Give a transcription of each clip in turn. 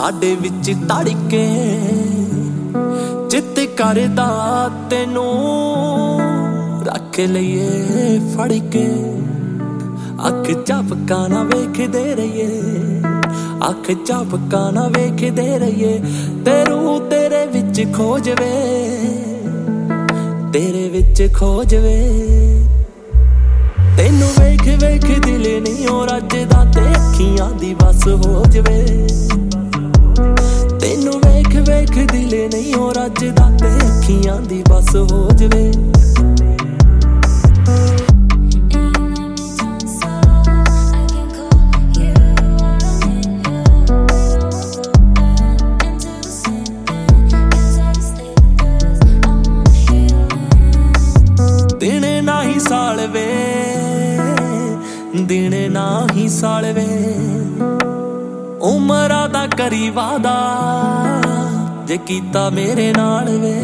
ਸਾਡੇ ਵਿੱਚ ਧੜਕੇ ਜਿੱਤ ਕਰਦਾ ਤੈਨੂੰ ਰੱਖ ਲਈਏ ਫੜ ਕੇ। ਅੱਖ ਝਪਕਾ ਨਾ ਵੇਖਦੇ ਰਹੀਏ, ਅੱਖ ਝਪਕਾ ਨਾ ਵੇਖਦੇ ਰਹੀਏ। ਤੇ ਰੂਹ ਤੇਰੇ ਵਿੱਚ ਖੋ ਜਵੇ, ਤੇਰੇ ਵਿੱਚ ਖੋ ਜਵੇ। ਤੈਨੂੰ ਵੇਖ ਵੇਖ ਦਿਲ ਨਹੀਂ ਉਹ ਰੱਜਦਾ ਤੇ ਅੱਖੀਆਂ ਦੀ ਬਸ ਹੋ ਜਵੇ। ਤੈਨੂੰ ਵੇਖ ਵੇਖ ਦਿਲ ਨਹੀਂ ਉਹ ਰੱਜਦਾ ਤੇ ਅੱਖੀਆਂ ਦੀ ਬਸ ਹੋ ਜਵੇ। ਦਿਨ ਨਹੀਂ ਸਾਲ ਵੇ, ਦਿਨ ਨਹੀਂ ਸਾਲ ਵੇ। ਉਮਰਾਂ ਦਾ ਕਰੀ ਵਾਦਾ ਜੇ ਕੀਤਾ ਮੇਰੇ ਨਾਲ ਵੇ।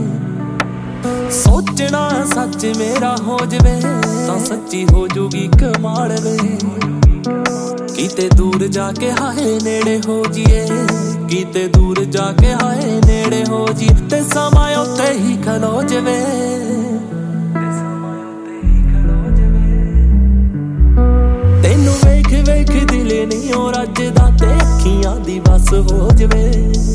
ਸੋਚਣਾ ਸੱਚ ਮੇਰਾ ਹੋ ਜਵੇ ਤਾਂ ਸੱਚੀ ਹੋ ਜੂਗੀ ਕਮਾਲ ਵੇ। ਕਿਤੇ ਦੂਰ ਜਾ ਕੇ ਹਾਏ ਨੇੜੇ ਹੋ ਜੀਏ, ਕਿਤੇ ਦੂਰ ਜਾ ਕੇ ਹਾਏ ਨੇੜੇ ਹੋ ਜੀ। ਤੇ ਸਮਾਂ ਉੱਥੇ ਹੀ ਖਲੋ ਜਵੇ, ਤੈਨੂੰ ਵੇਖ ਵੇਖ ਦਿਲ ਨਹੀਂ ਉਹ ਰੱਜਦਾ ਤੇ ਅੱਖੀਆਂ ਦੀ ਬਸ ਹੋ ਜਵੇ।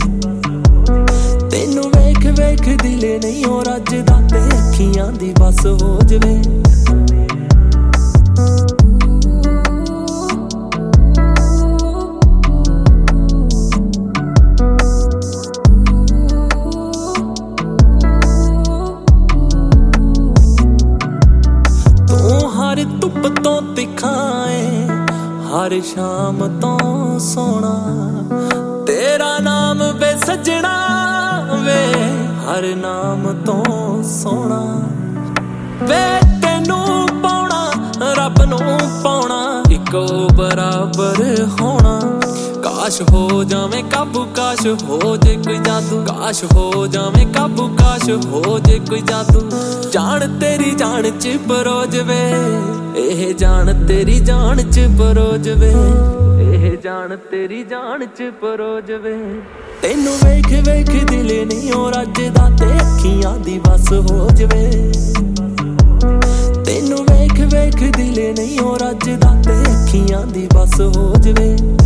ਤੈਨੂੰ ਵੇਖ ਵੇਖ ਦਿਲ ਨਹੀਂ ਉਹ ਰੱਜਦਾ ਤੇ ਅੱਖੀਆਂ ਦੀ ਬਸ ਹੋ ਜਵੇ। ਤੂੰ ਹਰ ਧੁੱਪ ਤੋਂ ਤਿੱਖਾ ਏ, ਹਰ ਸ਼ਾਮ ਤੋਂ ਸੋਹਣਾ। ਤੇਰਾ ਨਾਮ ਵੇ ਸੱਜਣਾ ਵੇ, ਹਰ ਨਾਮ ਤੋਂ ਸੋਹਣਾ ਵੇ। ਤੈਨੂੰ ਪਾਉਣਾ ਰੱਬ ਨੂੰ ਪਾਉਣਾ, ਇੱਕੋ ਬਰਾਬਰ ਹੋਣਾ। ਕਾਸ਼ ਹੋ ਜਾਵੇਂ ਕਾਬੂ, ਕਾਸ਼ ਹੋ ਜੇ ਕੋਈ ਜਾਦੂ। ਕਾਸ਼ ਹੋ ਜਾਵੇਂ ਕਾਬੂ, ਕਾਸ਼ ਹੋ ਜੇ ਕੋਈ ਜਾਦੂ। ਜਾਣ ਤੇਰੀ ਜਾਨ ਚ ਪਰੋ ਜਵੇ, ਇਹ ਜਾਨ ਤੇਰੀ ਜਾਨ ਚ ਪਰੋ ਜਵੇ। ਇਹ ਜਾਨ ਤੇਰੀ ਜਾਨ ਚ ਪਰੋ ਜਵੇ। ਤੈਨੂੰ ਵੇਖ ਵੇਖ ਦਿਲ ਨਹੀਂ ਉਹ ਰੱਜਦਾ ਤੇ ਅੱਖੀਆਂ ਦੀ ਬਸ ਹੋ ਜਵੇ। ਤੈਨੂੰ ਵੇਖ ਵੇਖ ਦਿਲ ਨਹੀਂ ਉਹ ਰੱਜਦਾ ਤੇ ਅੱਖੀਆਂ ਦੀ ਬਸ ਹੋ ਜਵੇ।